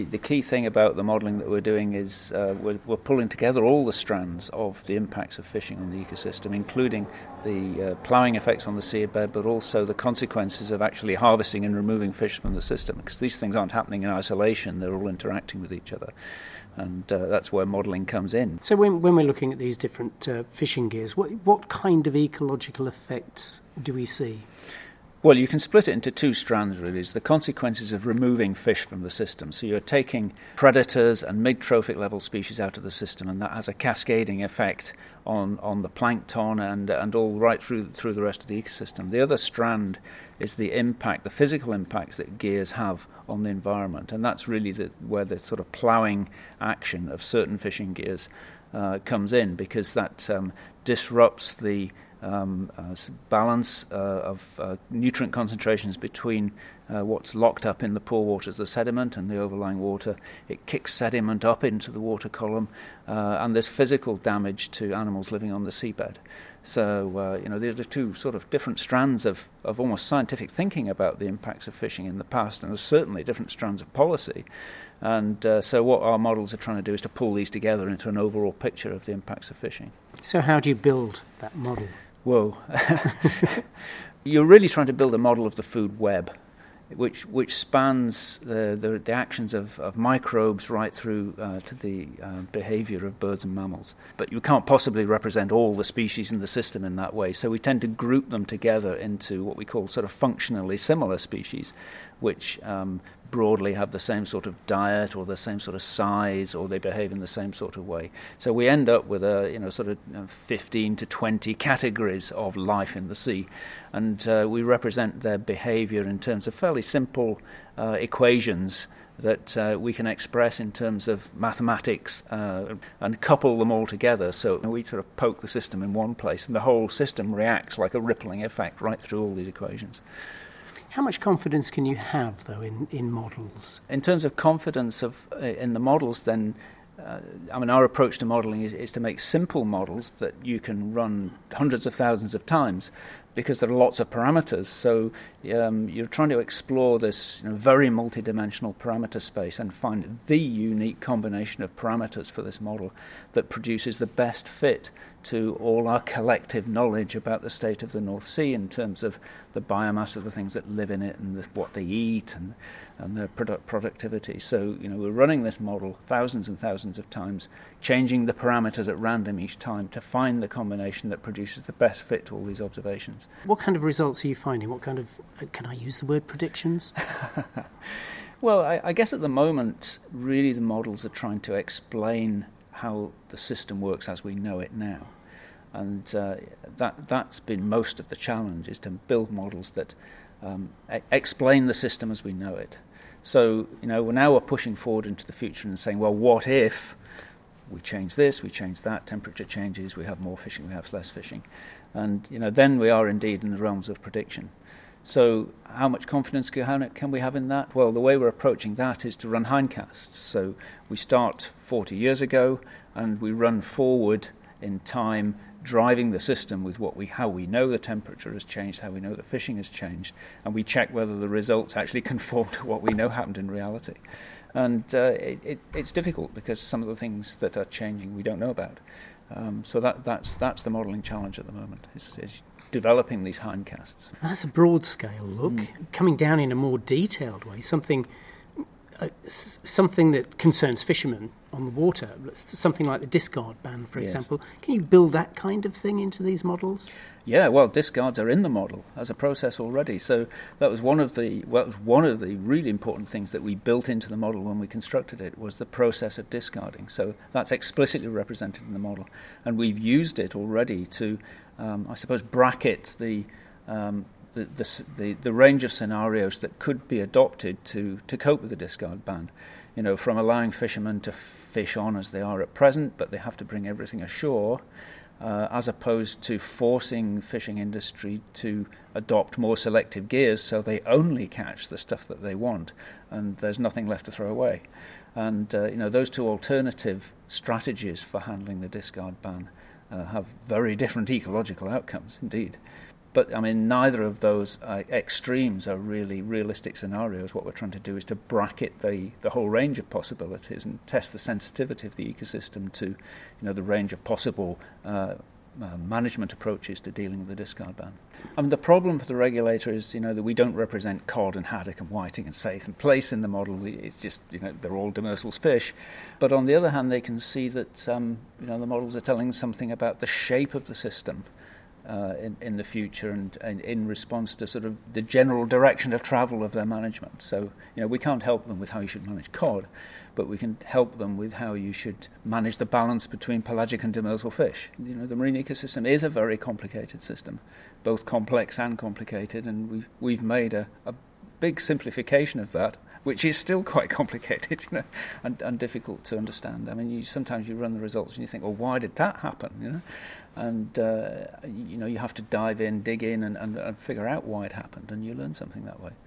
The key thing about the modelling that we're doing is we're pulling together all the strands of the impacts of fishing on the ecosystem, including the ploughing effects on the seabed, but also the consequences of actually harvesting and removing fish from the system, because these things aren't happening in isolation, they're all interacting with each other. And that's where modelling comes in. So when we're looking at these different fishing gears, what kind of ecological effects do we see? Well, you can split it into two strands, really. It's the consequences of removing fish from the system. So you're taking predators and mid-trophic level species out of the system, and that has a cascading effect on the plankton and all right through the rest of the ecosystem. The other strand is the impact, the physical impacts that gears have on the environment, and that's really where the sort of ploughing action of certain fishing gears comes in, because that disrupts the balance of nutrient concentrations between what's locked up in the pore waters, the sediment, and the overlying water. It kicks sediment up into the water column, and there's physical damage to animals living on the seabed. So, these are two sort of different strands of almost scientific thinking about the impacts of fishing in the past, and there's certainly different strands of policy. And so what our models are trying to do is to pull these together into an overall picture of the impacts of fishing. So how do you build that model? Whoa. You're really trying to build a model of the food web, which spans the actions of microbes right through to the behaviour of birds and mammals. But you can't possibly represent all the species in the system in that way, so we tend to group them together into what we call sort of functionally similar species, which broadly have the same sort of diet or the same sort of size, or they behave in the same sort of way. So we end up with 15 to 20 categories of life in the sea, and we represent their behaviour in terms of fairly simple equations that we can express in terms of mathematics and couple them all together. So we sort of poke the system in one place, and the whole system reacts like a rippling effect right through all these equations. How much confidence can you have, though, in models? In terms of confidence in the models, then, our approach to modelling is to make simple models that you can run hundreds of thousands of times, because there are lots of parameters. So you're trying to explore this very multidimensional parameter space and find the unique combination of parameters for this model that produces the best fit to all our collective knowledge about the state of the North Sea in terms of the biomass of the things that live in it and what they eat and their productivity. So, we're running this model thousands and thousands of times, changing the parameters at random each time to find the combination that produces the best fit to all these observations. What kind of results are you finding? What kind of, can I use the word predictions? Well, I guess at the moment, really the models are trying to explain how the system works as we know it now. And that's been most of the challenge, is to build models that explain the system as we know it. So, we're pushing forward into the future and saying, well, what if we change this, we change that, temperature changes, we have more fishing, we have less fishing. And, then we are indeed in the realms of prediction. So how much confidence can we have in that? Well, the way we're approaching that is to run hindcasts. So we start 40 years ago and we run forward in time, driving the system with how we know the temperature has changed, how we know the fishing has changed, and we check whether the results actually conform to what we know happened in reality. And it's difficult because some of the things that are changing we don't know about. So that's the modelling challenge at the moment, is developing these hindcasts. That's a broad scale look, coming down in a more detailed way, something that concerns fishermen on the water, something like the discard ban, for example. Can you build that kind of thing into these models? Yeah, well, discards are in the model as a process already. So that was one of the really important things that we built into the model when we constructed it, was the process of discarding. So that's explicitly represented in the model, and we've used it already to, bracket the range of scenarios that could be adopted to cope with the discard ban. From allowing fishermen to fish on as they are at present, but they have to bring everything ashore, as opposed to forcing fishing industry to adopt more selective gears so they only catch the stuff that they want and there's nothing left to throw away. And those two alternative strategies for handling the discard ban have very different ecological outcomes indeed. But, I mean, neither of those extremes are really realistic scenarios. What we're trying to do is to bracket the whole range of possibilities and test the sensitivity of the ecosystem to, the range of possible management approaches to dealing with the discard ban. I mean, the problem for the regulator is, that we don't represent cod and haddock and whiting and saithe and plaice in the model. It's just, they're all demersals fish. But on the other hand, they can see that, the models are telling something about the shape of the system in the future and in response to sort of the general direction of travel of their management. So, we can't help them with how you should manage cod, but we can help them with how you should manage the balance between pelagic and demersal fish. The marine ecosystem is a very complicated system, both complex and complicated, and we've made a big simplification of that, which is still quite complicated, and difficult to understand. I mean, sometimes you run the results and you think, well, why did that happen, And, you have to dive in, dig in, and figure out why it happened, and you learn something that way.